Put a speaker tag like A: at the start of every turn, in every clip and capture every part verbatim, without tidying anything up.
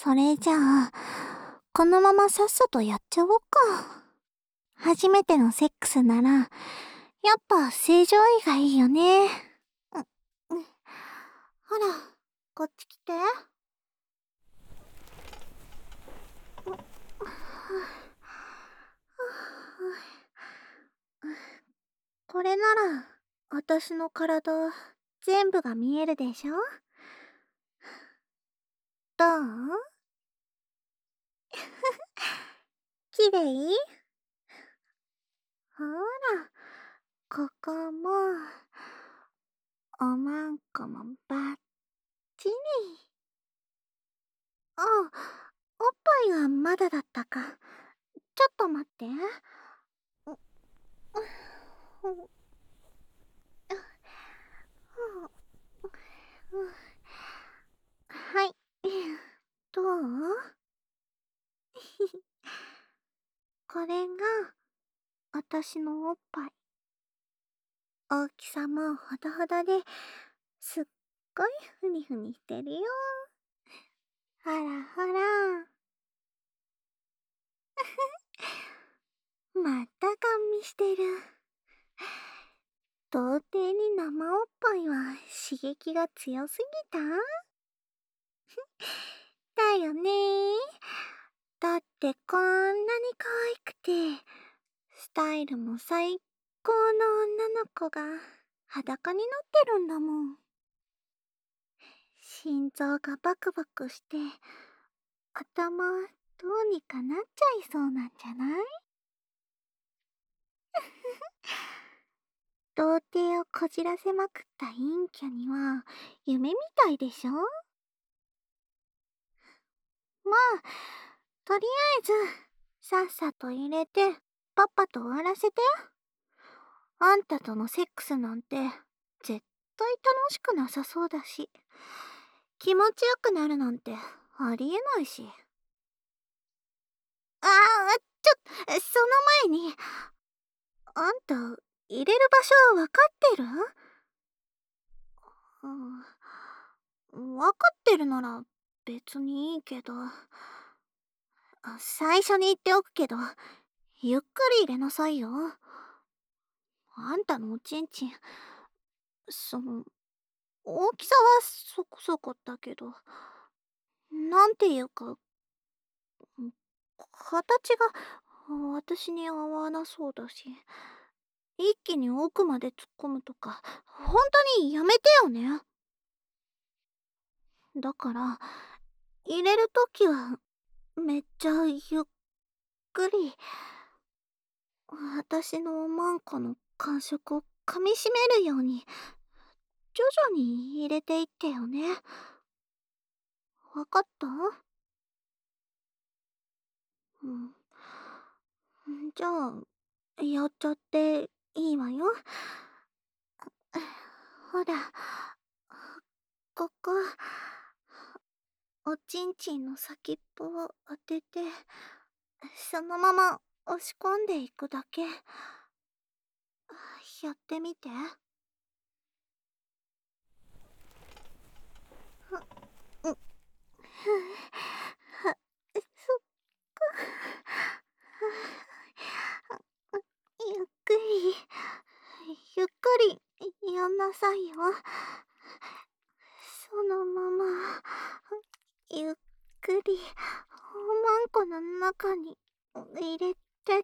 A: それじゃあ、このままさっさとやっちゃおうか。初めてのセックスなら、やっぱ正常位がいいよね。う、うん。ほら、こっち来て。これなら、私の体、全部が見えるでしょ？どう？きれい？ほら、ここも、おまんこもバッチリ。あ、おっぱいがまだだったか。ちょっと待って。はい。どう？これが、私のおっぱい。大きさもほどほどで、すっごいふにふにしてるよ。ほらほら。またガン見してる。童貞に生おっぱいは刺激が強すぎた？だよねー。だってこんなに可愛くて、スタイルも最高の女の子が裸になってるんだもん。心臓がバクバクして、頭どうにかなっちゃいそうなんじゃない？童貞をこじらせまくった陰キャには夢みたいでしょ？まあ、とりあえず、さっさと入れて、パッパと終わらせて。あんたとのセックスなんて、絶対楽しくなさそうだし、気持ちよくなるなんてありえないし。ああ、ちょ、その前に、あんた、入れる場所わかってる？うん、わかってるなら別にいいけど、最初に言っておくけど、ゆっくり入れなさいよ。あんたのおちんちん、その、大きさはそこそこだけど、なんていうか、形が私に合わなそうだし、一気に奥まで突っ込むとか、本当にやめてよね。だから、入れるときは、めっちゃゆっくり、私のおまんこの感触を噛みしめるように、徐々に入れていってよね。わかった？うん。じゃあ、やっちゃっていいわよ。ほら、ここ、おちんちんの先っぽを当てて、そのまま押し込んでいくだけ。やってみて。う、う、そっか。ゆっくり、ゆっくりやんなさいよ。そのまま、ゆっくり、おまんこの中に入れてって。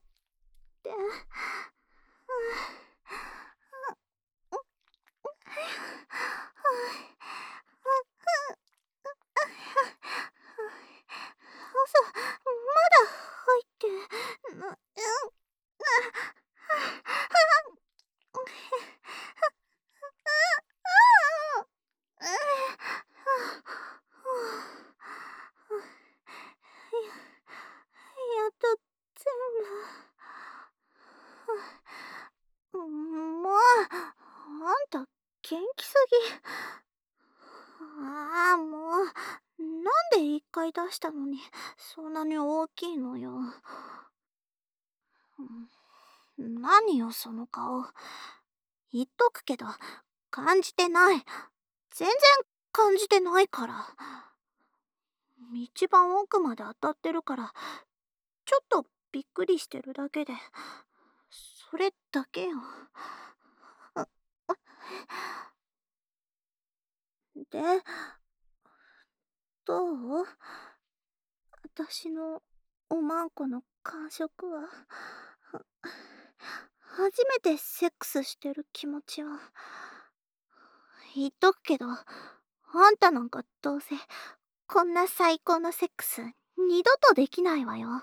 A: 嘘、まだ入ってな、うん、やっと全部。もう、あんた元気すぎ。ああ、もう、なんで一回出したのにそんなに大きいのよ。何よその顔。言っとくけど、感じてない。全然感じてないから。 一番奥まで当たってるから、ちょっとびっくりしてるだけで、それだけよ。ああで、どう？私のおまんこの感触は。は初めてセックスしてる気持ちは。言っとくけど、あんたなんかどうせ、こんな最高のセックス、二度とできないわよ。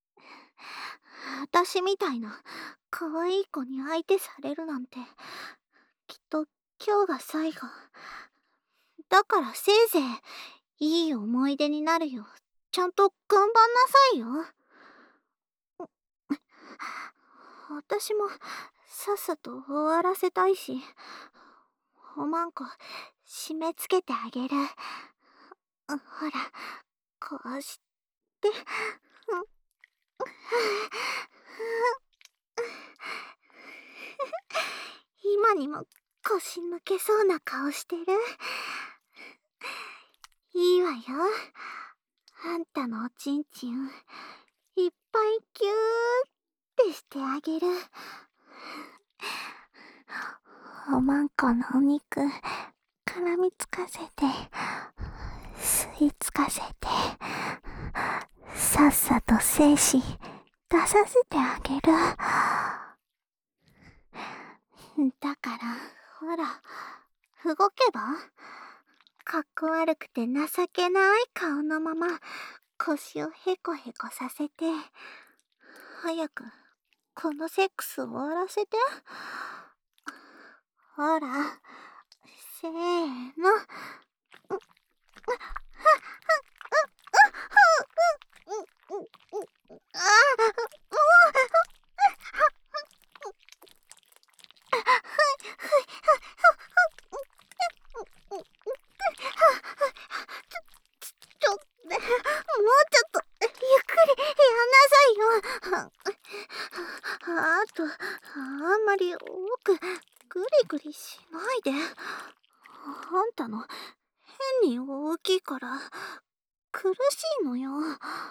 A: 私みたいな、可愛い子に相手されるなんて、きっと今日が最後。だからせいぜい、いい思い出になるよ。ちゃんと頑張んなさいよ。私もさっさと終わらせたいし、おまんこ締め付けてあげる。ほら、こうして。今にも腰抜けそうな顔してる。いいわよ。あんたのおちんちんいっぱいギューってしてあげる。おまんこのお肉絡みつかせて吸い付かせて、さっさと精子出させてあげる。だからほら、動けば。かっこ悪くて情けない顔のまま腰をヘコヘコさせて、早くこのセックス終わらせて。ほら、せーの。ちょ、もうちょっと、ゆっくりやんなさいよ。あと、あんまり多く、グリグリしないで。あんたの、変に大きいから、苦しいのよ。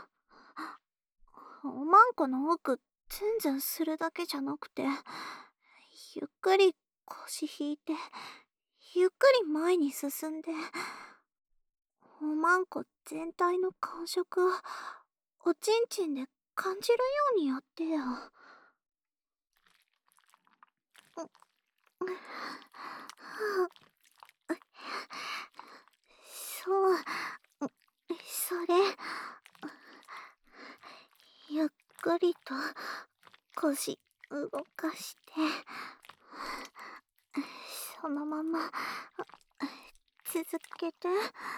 A: おまんこの奥、ズンズンするだけじゃなくて、ゆっくり腰引いて、ゆっくり前に進んで、おまんこ全体の感触をおちんちんで感じるようにやってよ。そう、それ、ゆっくりと腰動かして、そのまま続けて。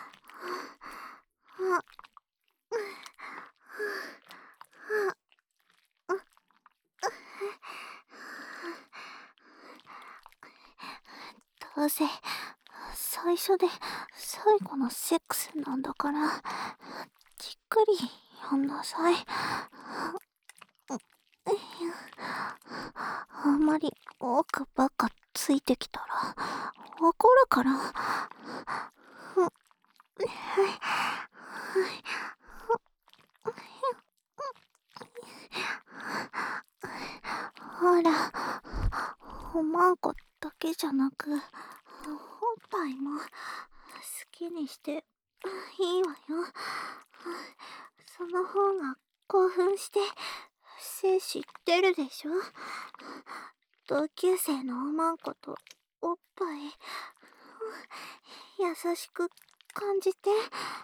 A: どうせ最初で最後のセックスなんだから、じっくりやんなさい。あんまり多くばっかついてきたら怒るから。ほら、おまんこだけじゃなく、おっぱいも好きにしていいわよ。その方が興奮して精子出るでしょ。同級生のおまんことおっぱい優しく感じて。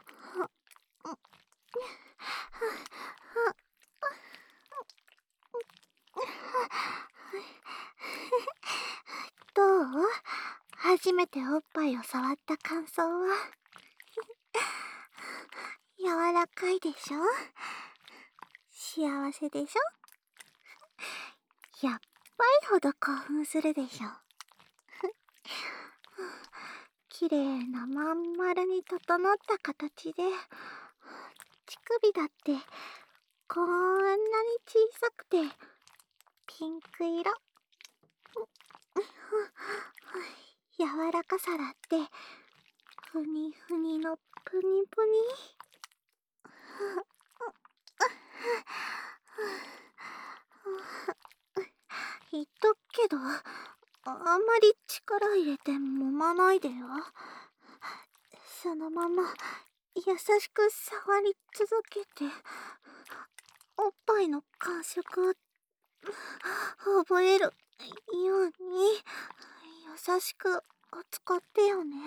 A: どう？初めておっぱいを触った感想は。柔らかいでしょ。幸せでしょ。やっばいほど興奮するでしょ。綺麗なまん丸に整った形で、乳首だってこんなに小さくてピンク色。柔らかさだってふにふにのぷにぷに。 けど、あんまり力入れて揉まないでよ。そのまま優しく触り続けて、おっぱいの感触を覚えるように優しく扱ってよね。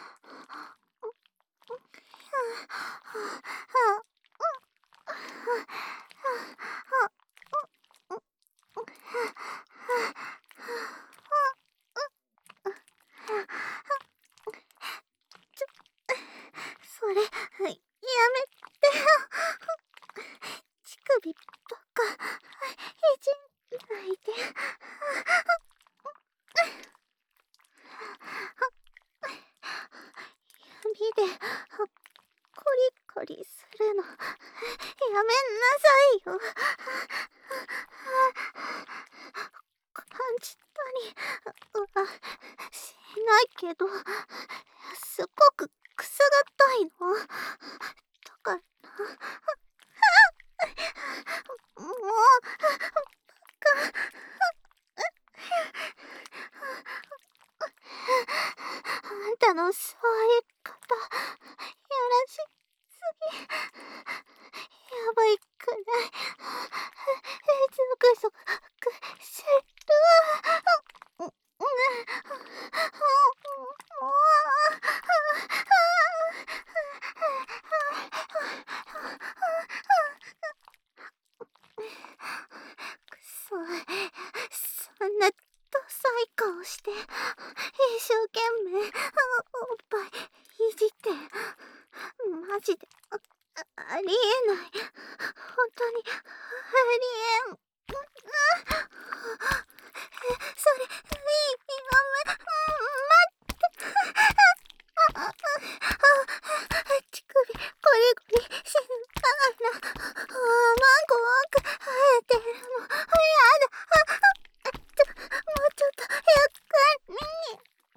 A: それ、やめてよ。乳首ばっかいじんないで。指でコリコリするのやめんなさいよ。感じたりはしないけど、すごくくすがったいの。だからもうバカ。あんたの触り方やらしすぎ。やばいくらいゾクゾクするわ。もうくそ、そんなダサい顔して一生懸命おっぱいいじってマジで あ, ありえない。本当にありえん。それいいやめ、待って乳首ゴリゴリしながらマンコ多く生えてるのやだ。もうちょっとゆっくり。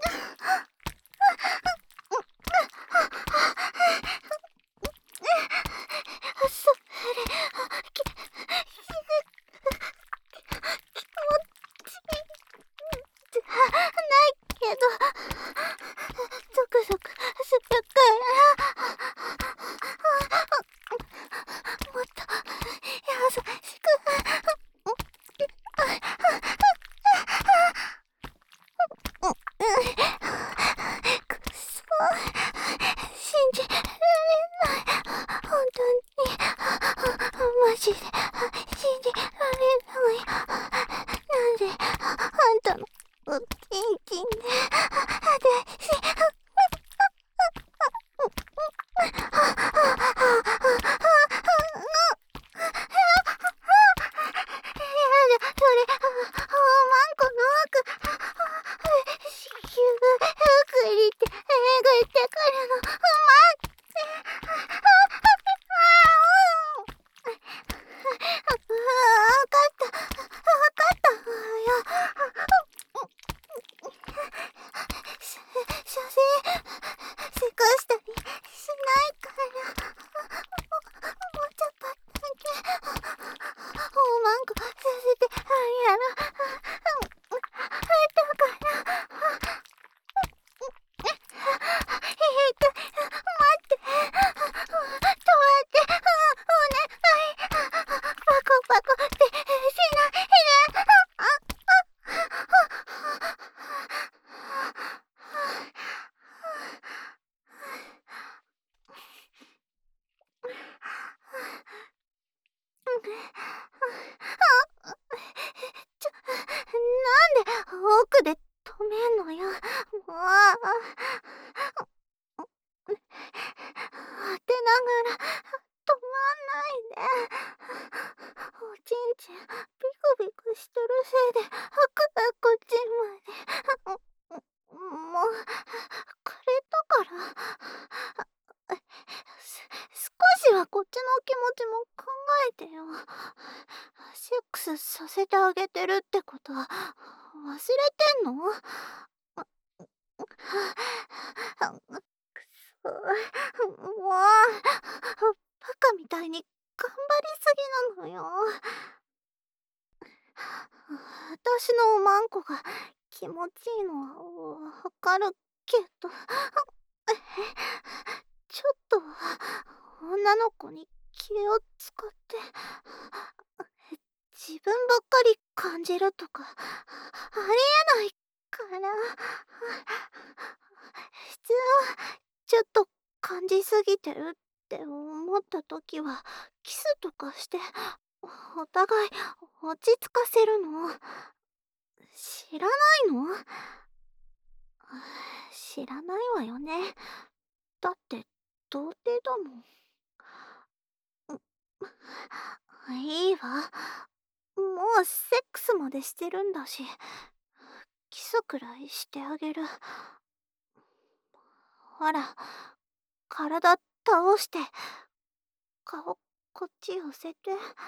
A: それき気持ちじゃないけどゾクゾクするからもっと優しく。くそ、信じられない。本当にマジで信じられない。なんであんたのおちんちんで私やだ、それ、おまんこの奥、子宮くりってえぐってくるの、待って。わかった、わかったわよ。し、写真、せかしたりしないから。もうちょっとだけ、おまんこさせてあげる。だから、えっと、待って、止まって、お願い、パコパコってしないで。ちょ、なんで奥で止めんのよ。もう。当てながら止まんないで。おちんちんビクビクしてるせいで服がこっちまで。もうくれたからす少しはこっちの気持ちも考えてよ。セックスさせてあげてるってことは忘れてんの？くそ、もうバカみたいに頑張りすぎなのよ。 私のマンコが気持ちいいのはわかるけど、ちょっと女の子に気を使って自分ばっかり感じるとかありえないから、普通はちょっと感じすぎてるって思った時はキスとかしてお互い落ち着かせるの。知らないの？知らないわよね。だって童貞だもん。いいわ。もうセックスまでしてるんだし、キスくらいしてあげる。ほら、体倒して、顔こっち寄せて。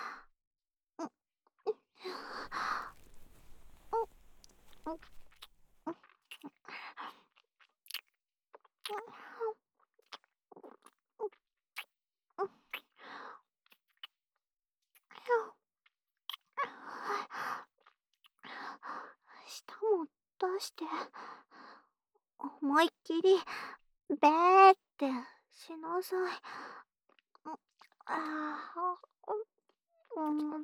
A: 舌も出して、思いっきりべーってしなさい。ああ、うん、うん、うん、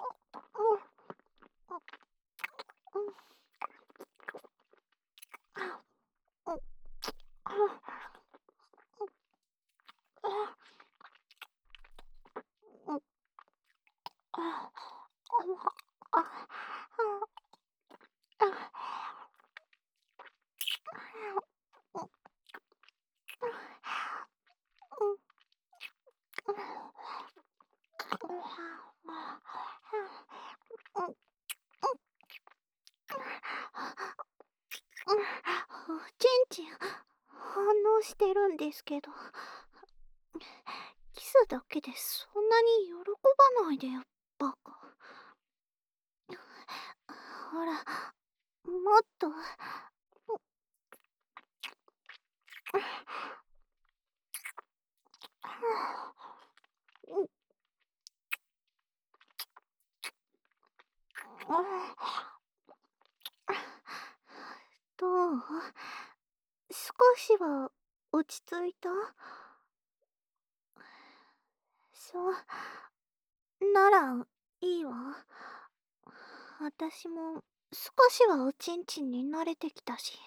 A: ちんちん反応してるんですけど、キスだけでそんなに喜ばないでよ、バカ。ほら、もっと。どう？少しは落ち着いた？そうならいいわ。私も少しはおちんちんに慣れてきたし。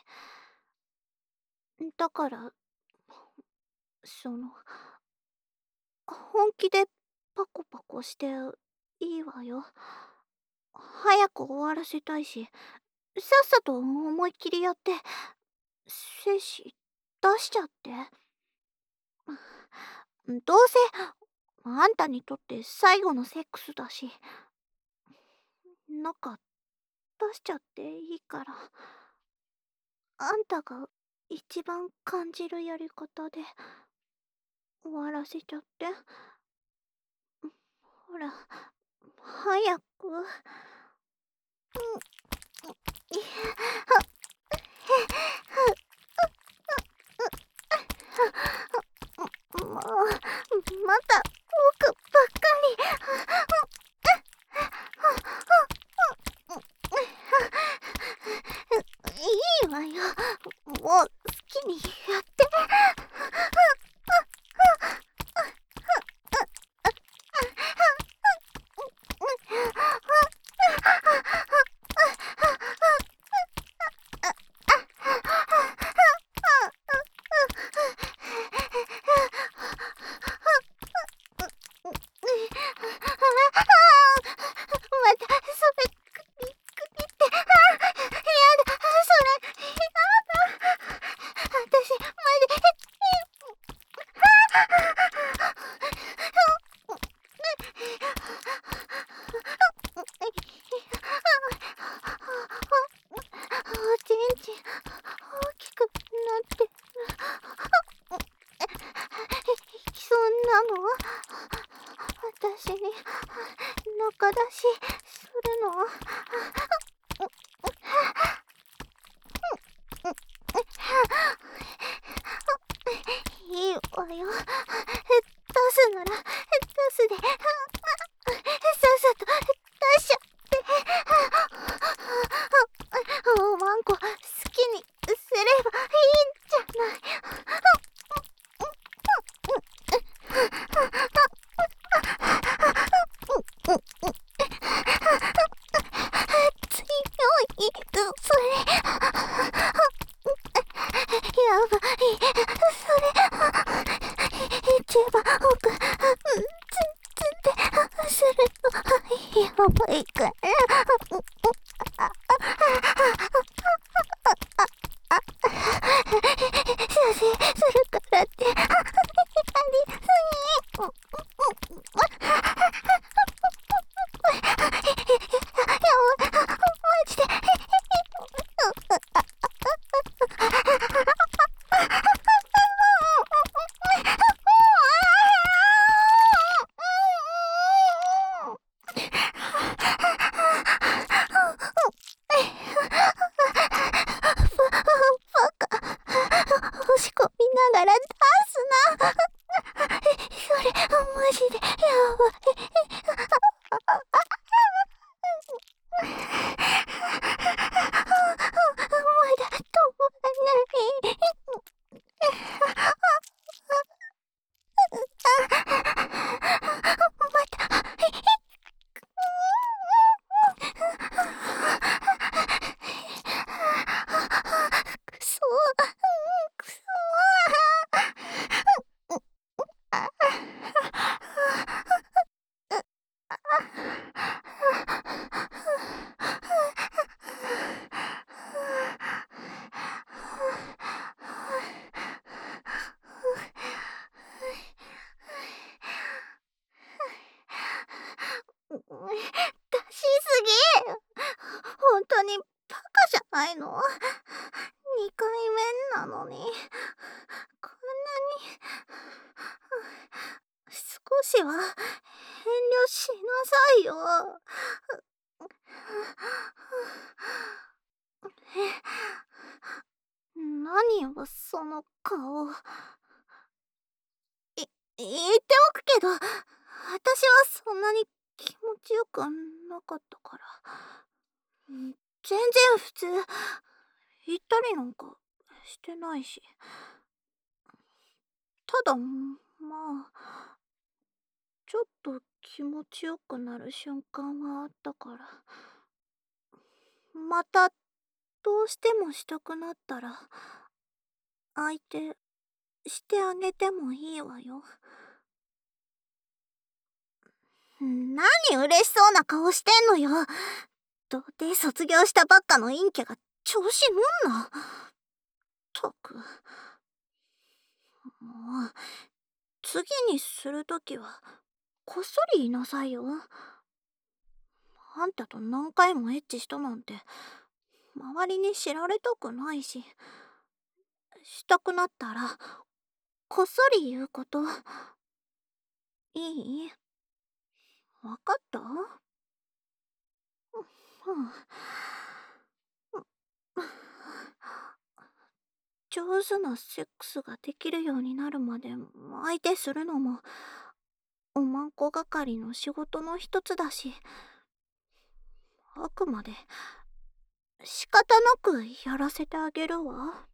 A: だからその本気でパコパコしていいわよ。早く終わらせたいし、さっさと思いっきりやって精子出しちゃって。どうせあんたにとって最後のセックスだし、なんか出しちゃっていいから、あんたが一番感じるやり方で終わらせちゃって。ほら、早く。もうまた僕ばっかり。いいわよ、もう好きにやって。私に仲出しするの？いいわよ。出すなら出すで、さっさと出しちゃって。 それ、マジで、やばい。まだ止まらない。また。くそ、くそ。出しすぎ。本当にバカじゃないの？にかいめなのに、こんなに。少しは遠慮しなさいよ。え、何よその顔。い、言っておくけど、私はそんなに気持ちよくなかったから。全然普通。言ったりなんかしてないし。ただ、まあ、ちょっと気持ちよくなる瞬間はあったから。また、どうしてもしたくなったら、相手、してあげてもいいわよ。何嬉しそうな顔してんのよ。童貞卒業したばっかの陰キャが調子乗んな。ったく。もう、次にするときは、こっそり言いなさいよ。あんたと何回もエッチしたなんて、周りに知られたくないし、したくなったら、こっそり言うこと。いい？わかった？うん。上手なセックスができるようになるまで相手するのもおまんこ係の仕事の一つだし、あくまで仕方なくやらせてあげるわ。